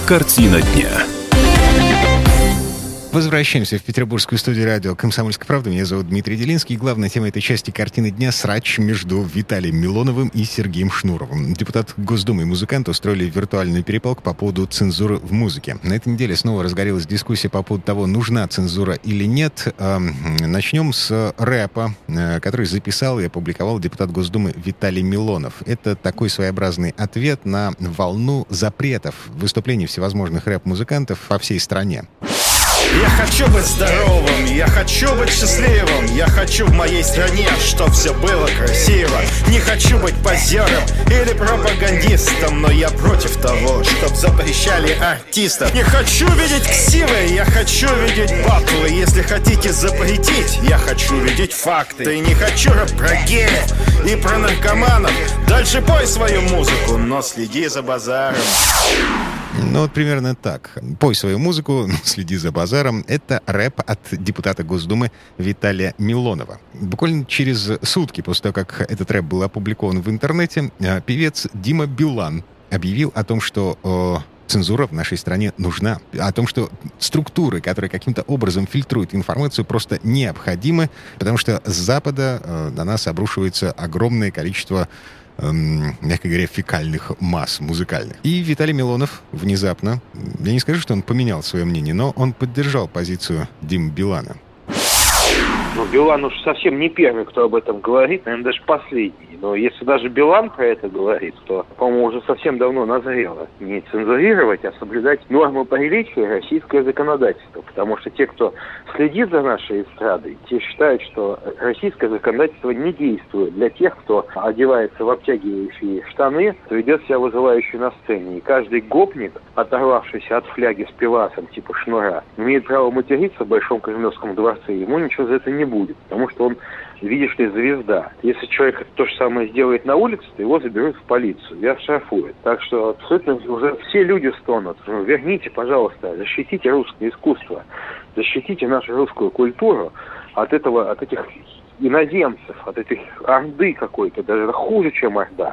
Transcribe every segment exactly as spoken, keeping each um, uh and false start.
Картина дня. Возвращаемся в петербургскую студию радио «Комсомольская правда». Меня зовут Дмитрий Делинский. И главная тема этой части «Картины дня» — срач между Виталием Милоновым и Сергеем Шнуровым. Депутат Госдумы и музыканты устроили виртуальную перепалку по поводу цензуры в музыке. На этой неделе снова разгорелась дискуссия по поводу того, нужна цензура или нет. Начнем с рэпа, который записал и опубликовал депутат Госдумы Виталий Милонов. Это такой своеобразный ответ на волну запретов выступлений всевозможных рэп-музыкантов по всей стране. Я хочу быть здоровым, я хочу быть счастливым. Я хочу в моей стране, чтоб все было красиво. Не хочу быть позером или пропагандистом, но я против того, чтоб запрещали артистов. Не хочу видеть ксивы, я хочу видеть батлы. Если хотите запретить, я хочу видеть факты. Не хочу рэп про геев и про наркоманов. Дальше пой свою музыку, но следи за базаром. Ну, вот примерно так. Пой свою музыку, следи за базаром. Это рэп от депутата Госдумы Виталия Милонова. Буквально через сутки после того, как этот рэп был опубликован в интернете, певец Дима Билан объявил о том, что о, цензура в нашей стране нужна. О том, что структуры, которые каким-то образом фильтруют информацию, просто необходимы, потому что с Запада э, на нас обрушивается огромное количество, мягко говоря, фекальных масс музыкальных. И Виталий Милонов внезапно, я не скажу, что он поменял свое мнение, но он поддержал позицию Димы Билана. Ну, Билан уж совсем не первый, кто об этом говорит, наверное, даже последний. Но если даже Билан про это говорит, то, по-моему, уже совсем давно назрело не цензурировать, а соблюдать нормы приличия и российское законодательство. Потому что те, кто следит за нашей эстрадой, те считают, что российское законодательство не действует для тех, кто одевается в обтягивающие штаны, то ведет себя вызывающе на сцене. И каждый гопник, оторвавшийся от фляги с пивасом типа Шнура, имеет право материться в Большом Кремлевском дворце, ему ничего за это не будет, потому что он, видишь ли, звезда. Если человек то же самое сделает на улице, то его заберут в полицию и оштрафуют. Так что абсолютно уже все люди стонут. Верните, пожалуйста, защитите русское искусство, защитите нашу русскую культуру от этого, от этих иноземцев, от этих орды какой-то, даже хуже, чем орда.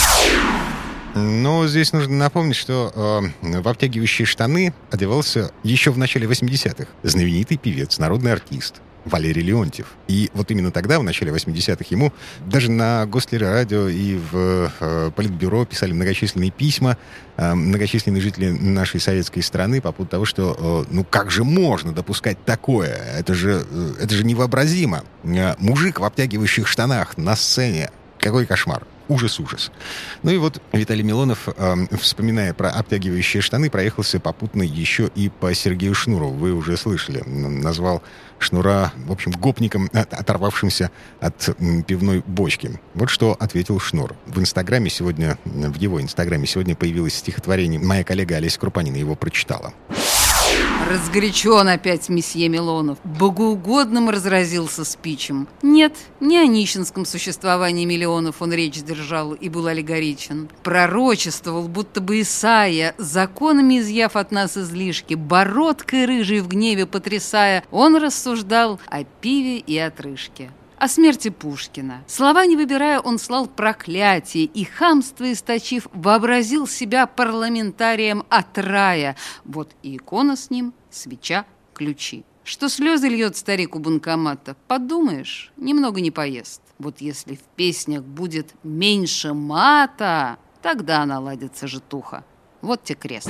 Но здесь нужно напомнить, что э, в обтягивающие штаны одевался еще в начале восьмидесятых знаменитый певец, народный артист Валерий Леонтьев. И вот именно тогда, в начале восьмидесятых, ему даже на Гостелерадио и в э, Политбюро писали многочисленные письма э, многочисленные жители нашей советской страны по поводу того, что э, ну как же можно допускать такое? Это же, э, это же невообразимо. Э, мужик в обтягивающих штанах на сцене. Какой кошмар. Ужас-ужас. Ну и вот Виталий Милонов, э, вспоминая про обтягивающие штаны, проехался попутно еще и по Сергею Шнурову. Вы уже слышали. Назвал Шнура, в общем, гопником, оторвавшимся от м, пивной бочки. Вот что ответил Шнур. В Инстаграме сегодня, в его Инстаграме сегодня появилось стихотворение. Моя коллега Олеся Крупанина его прочитала. Разгорячен опять месье Милонов. Богоугодным разразился спичем. Нет, не о нищенском существовании миллионов он речь держал и был аллегоричен. Пророчествовал, будто бы Исаия, законами изъяв от нас излишки, бородкой рыжей в гневе потрясая, он рассуждал о пиве и отрыжке. О смерти Пушкина. Слова не выбирая, он слал проклятие и, хамство источив, вообразил себя парламентарием от рая. Вот и икона с ним, свеча, ключи. Что слезы льет старик у банкомата, подумаешь, немного не поест. Вот если в песнях будет меньше мата, тогда наладится житуха. Вот те крест.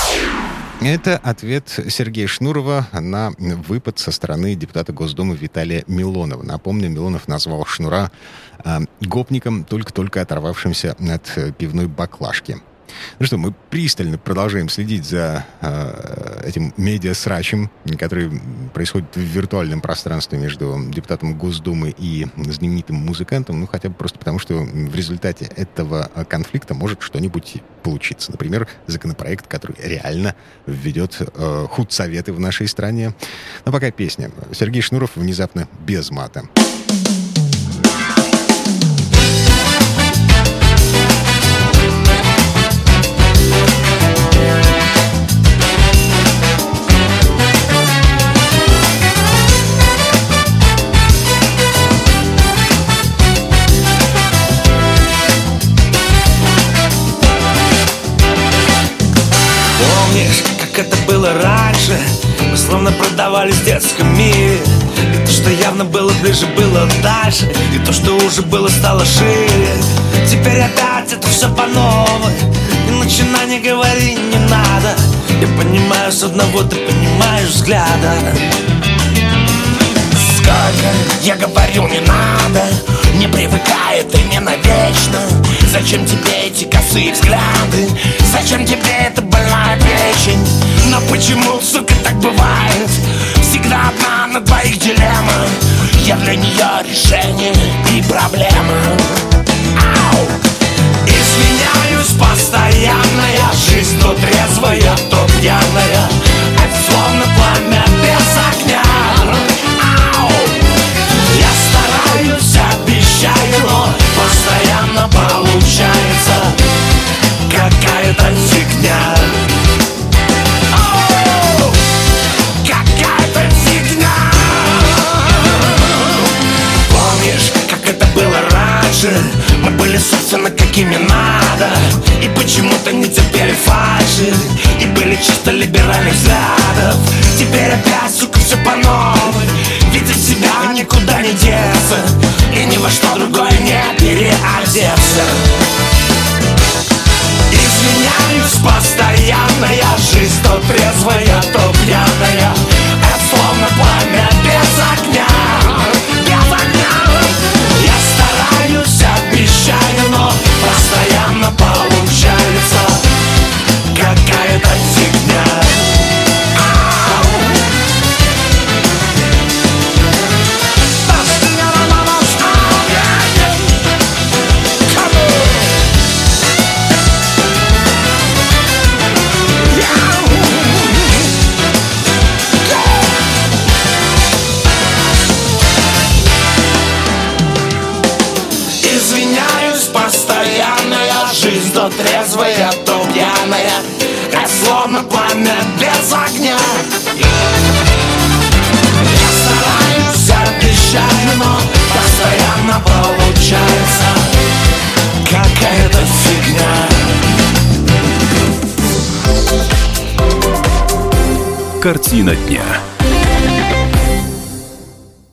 Это ответ Сергея Шнурова на выпад со стороны депутата Госдумы Виталия Милонова. Напомню, Милонов назвал Шнура э, гопником, только-только оторвавшимся от пивной баклажки. Ну что, мы пристально продолжаем следить за э, этим медиасрачем, который происходит в виртуальном пространстве между депутатом Госдумы и знаменитым музыкантом, ну хотя бы просто потому, что в результате этого конфликта может что-нибудь получиться. Например, законопроект, который реально введет э, худсоветы в нашей стране. Но пока песня. Сергей Шнуров внезапно без мата. как это было раньше. Мы словно продавались в детском мире. И то, что явно было ближе, было дальше. И то, что уже было, стало шире. Теперь опять это все по новой. И начинай, не говори, не надо. Я понимаю с одного, ты понимаешь взгляда. Сколько я говорю, не надо. Не привыкай, это не навечно. Зачем тебе эти косые взгляды? Зачем тебе эта больная печень? Но почему, сука, так бывает? Всегда одна на двоих дилемма. Я для нее решение и проблема. Ау! Изменяюсь постоянно. Я жизнь то трезвая, то пьяная. Это словно пламя без огня. Ау! Я стараюсь, обещаю, но постоянно получается какая-то фигня. Оу! Какая-то фигня. Помнишь, как это было раньше? Мы были, собственно, какими надо. И почему-то не терпели фальши. И были чисто либеральных взглядов. Теперь опять, сука, все по новой. Ведь от себя никуда не деться. И ни во что другое не переодеться. Изменяюсь постоянно. Я жизнь то трезвая, то пьяная. Это словно пламя без огня. Без огня. Я стараюсь, обещаю, но постоянно получается какая-то фигня. Извиняюсь постоянно. Я жизнь то трезвая, то пьяная. Это словно пламя без огня. Я стараюсь, обещаю, но постоянно получается какая-то фигня. Картина дня.